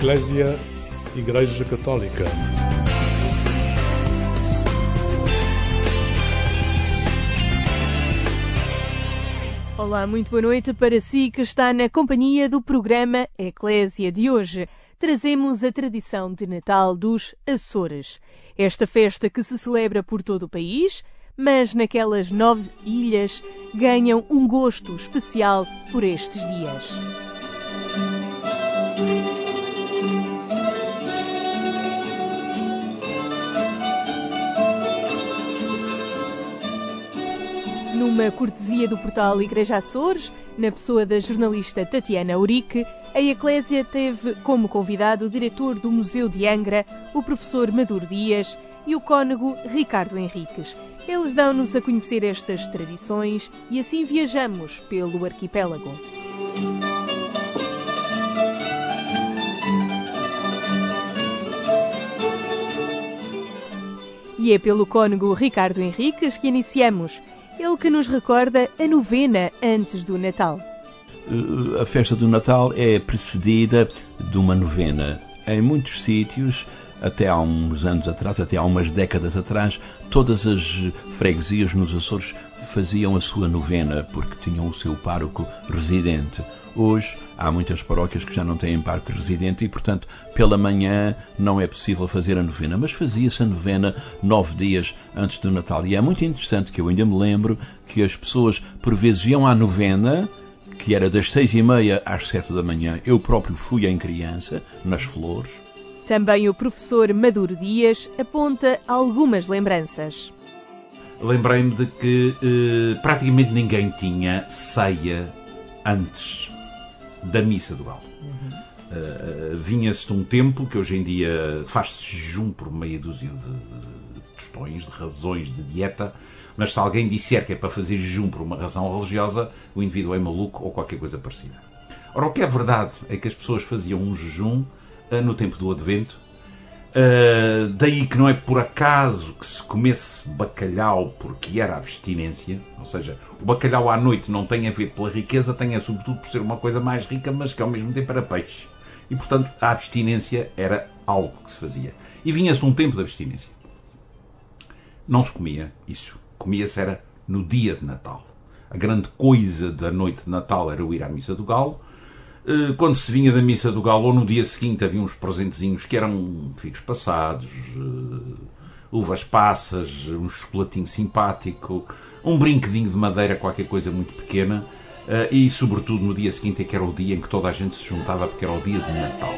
Eclésia, Igreja Católica. Olá, muito boa noite para si que está na companhia do programa Eclésia de hoje. Trazemos a tradição de Natal dos Açores. Esta festa que se celebra por todo o país, mas naquelas 9 ilhas ganham um gosto especial por estes dias. Numa cortesia do portal Igreja Açores, na pessoa da jornalista Tatiana Urique, a Eclésia teve como convidado o diretor do Museu de Angra, o professor Maduro Dias, e o cônego Ricardo Henriques. Eles dão-nos a conhecer estas tradições e assim viajamos pelo arquipélago. E é pelo cônego Ricardo Henriques que iniciamos. Ele que nos recorda a novena antes do Natal. A festa do Natal é precedida de uma novena. Em muitos sítios, até há uns anos atrás, até há umas décadas atrás, todas as freguesias nos Açores faziam a sua novena, porque tinham o seu pároco residente. Hoje, há muitas paróquias que já não têm pároco residente e, portanto, pela manhã não é possível fazer a novena. Mas fazia-se a novena 9 dias antes do Natal. E é muito interessante que eu ainda me lembro que as pessoas, por vezes, iam à novena, que era das 6h30 às 7 da manhã. Eu próprio fui em criança, nas Flores. Também o professor Maduro Dias aponta algumas lembranças. Lembrei-me de que praticamente ninguém tinha ceia antes da Missa do Galo. Vinha-se de um tempo que hoje em dia faz-se jejum por meia dúzia de tostões, de razões de dieta, mas se alguém disser que é para fazer jejum por uma razão religiosa, o indivíduo é maluco ou qualquer coisa parecida. Ora, o que é verdade é que as pessoas faziam um jejum no tempo do Advento. Daí que não é por acaso que se comesse bacalhau porque era abstinência, ou seja, o bacalhau à noite não tem a ver pela riqueza, tem sobretudo por ser uma coisa mais rica, mas que ao mesmo tempo era peixe. E portanto a abstinência era algo que se fazia. E vinha-se de um tempo de abstinência. Não se comia isso. Comia-se era no dia de Natal. A grande coisa da noite de Natal era o ir à Missa do Galo. Quando se vinha da Missa do Galo, ou no dia seguinte, havia uns presentezinhos que eram figos passados, uvas passas, um chocolatinho simpático, um brinquedinho de madeira, qualquer coisa muito pequena, e sobretudo no dia seguinte é que era o dia em que toda a gente se juntava, porque era o dia de Natal.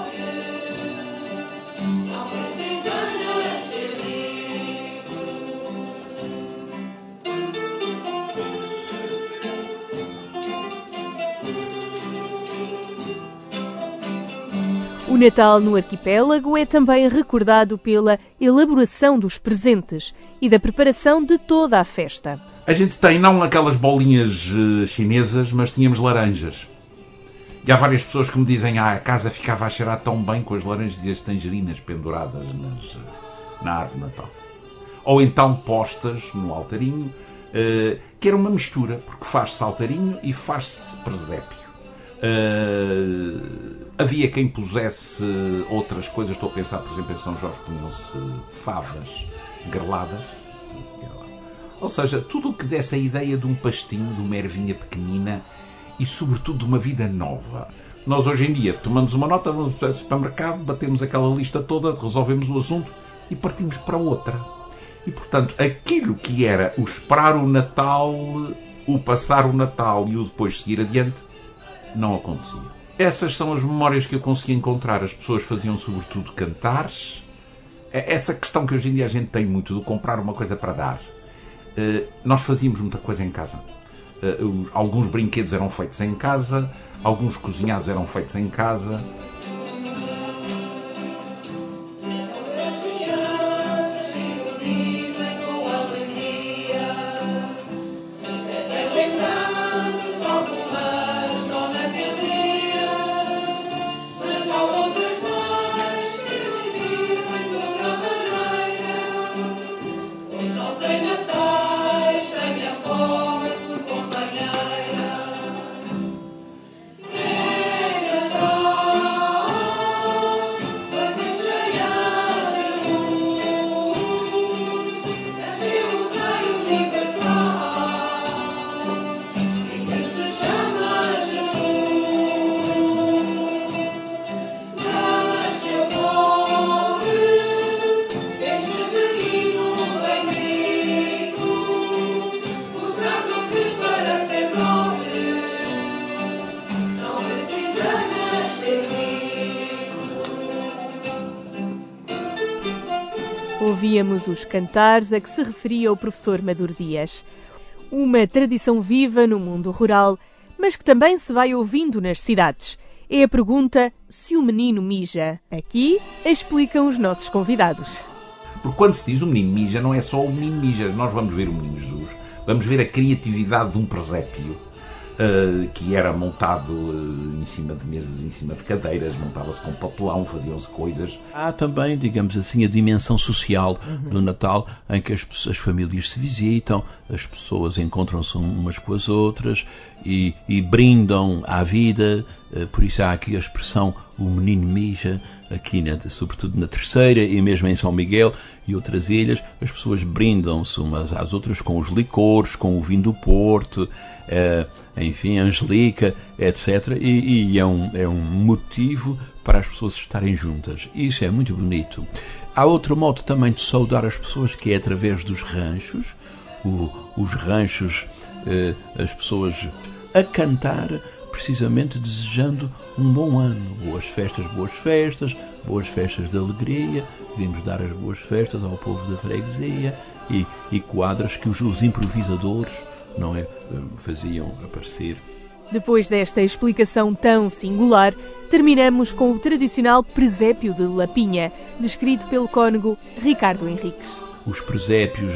O Natal no arquipélago é também recordado pela elaboração dos presentes e da preparação de toda a festa. A gente tem não aquelas bolinhas chinesas, mas tínhamos laranjas. E há várias pessoas que me dizem a casa ficava a cheirar tão bem com as laranjas e as tangerinas penduradas na árvore de Natal. Ou então postas no altarinho, que era uma mistura, porque faz-se altarinho e faz-se presépio. Havia quem pusesse outras coisas. Estou a pensar, por exemplo, em São Jorge punham-se favas greladas, ou seja, tudo o que desse a ideia de um pastinho, de uma ervinha pequenina e sobretudo de uma vida nova. Nós hoje em dia tomamos uma nota, vamos ao supermercado, batemos aquela lista toda, resolvemos o assunto e partimos para outra. E portanto aquilo que era o esperar o Natal, o passar o Natal e o depois seguir adiante, não acontecia. Essas são as memórias que eu consegui encontrar. As pessoas faziam sobretudo cantares. Essa questão que hoje em dia a gente tem muito de comprar uma coisa para dar. Nós fazíamos muita coisa em casa. Alguns brinquedos eram feitos em casa, alguns cozinhados eram feitos em casa. ouvíamos os cantares a que se referia o professor Maduro Dias. Uma tradição viva no mundo rural, mas que também se vai ouvindo nas cidades. É a pergunta se o menino mija. Aqui explicam os nossos convidados. Porque quando se diz o menino mija, não é só o menino mija. Nós vamos ver o menino Jesus, vamos ver a criatividade de um presépio, que era montado em cima de mesas, em cima de cadeiras, montava-se com papelão, faziam-se coisas. Há também, digamos assim, a dimensão social do Natal, em que as famílias se visitam, as pessoas encontram-se umas com as outras e brindam à vida. Por isso há aqui a expressão o menino mija, aqui sobretudo na Terceira e mesmo em São Miguel e outras ilhas, as pessoas brindam-se umas às outras com os licores, com o vinho do Porto, enfim, Angelica, etc. E é um motivo para as pessoas estarem juntas. E isso é muito bonito. Há outro modo também de saudar as pessoas, que é através dos ranchos. Os ranchos, as pessoas a cantar, precisamente desejando um bom ano. Boas festas de alegria. Vimos dar as boas festas ao povo da freguesia e quadras que os improvisadores, não é, faziam aparecer. Depois desta explicação tão singular, terminamos com o tradicional presépio de Lapinha, descrito pelo cônego Ricardo Henriques. Os presépios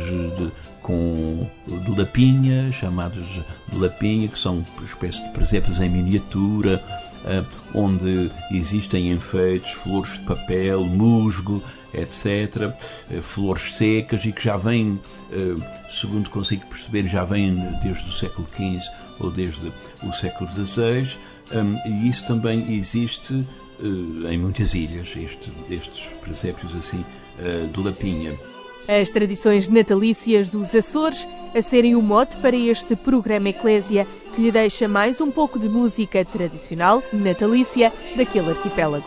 de Lapinha, chamados de Lapinha, que são uma espécie de presépios em miniatura, onde existem enfeites, flores de papel, musgo, etc., flores secas, e que já vêm, segundo consigo perceber, já vêm desde o século XV ou desde o século XVI, e isso também existe em muitas ilhas, estes presépios assim de Lapinha. As tradições natalícias dos Açores a serem o mote para este programa Eclésia, que lhe deixa mais um pouco de música tradicional natalícia daquele arquipélago.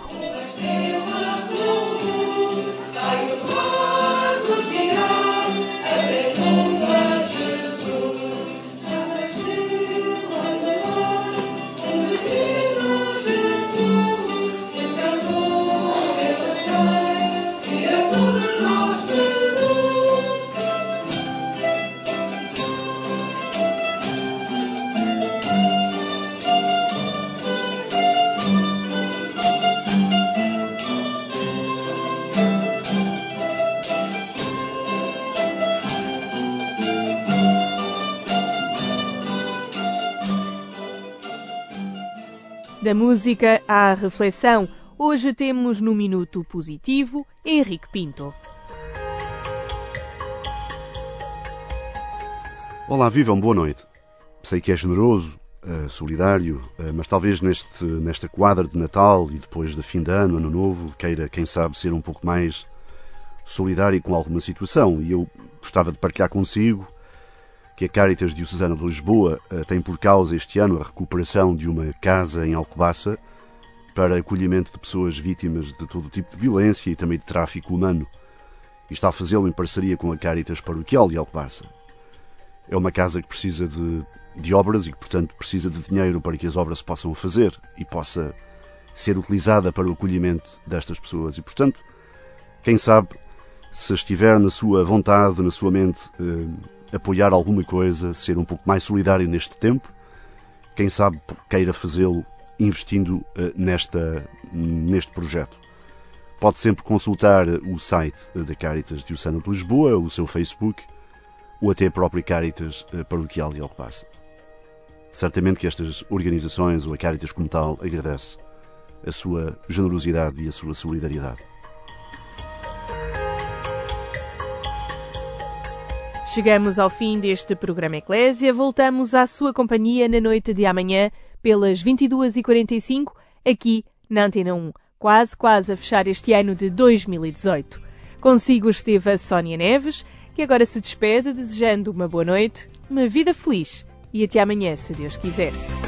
Da música à reflexão, hoje temos no Minuto Positivo Henrique Pinto. Olá, vivam, boa noite. Sei que é generoso, solidário, mas talvez nesta quadra de Natal e depois de fim de ano, Ano Novo, queira, quem sabe, ser um pouco mais solidário com alguma situação. E eu gostava de partilhar consigo que a Cáritas Diocesana de Lisboa tem por causa este ano a recuperação de uma casa em Alcobaça para acolhimento de pessoas vítimas de todo tipo de violência e também de tráfico humano. E está a fazê-lo em parceria com a Cáritas Paroquial de Alcobaça. É uma casa que precisa de obras e que, portanto, precisa de dinheiro para que as obras se possam fazer e possa ser utilizada para o acolhimento destas pessoas. E, portanto, quem sabe, se estiver na sua vontade, na sua mente, apoiar alguma coisa, ser um pouco mais solidário neste tempo, quem sabe queira fazê-lo investindo neste projeto. Pode sempre consultar o site da Cáritas Diocesana de Lisboa, o seu Facebook, ou até a própria Cáritas Paroquial de Alcobaça. Certamente que estas organizações, ou a Cáritas como tal, agradece a sua generosidade e a sua solidariedade. Chegamos ao fim deste programa Eclésia. Voltamos à sua companhia na noite de amanhã, pelas 22h45, aqui na Antena 1. Quase a fechar este ano de 2018. Consigo esteve a Sónia Neves, que agora se despede desejando uma boa noite, uma vida feliz e até amanhã, se Deus quiser.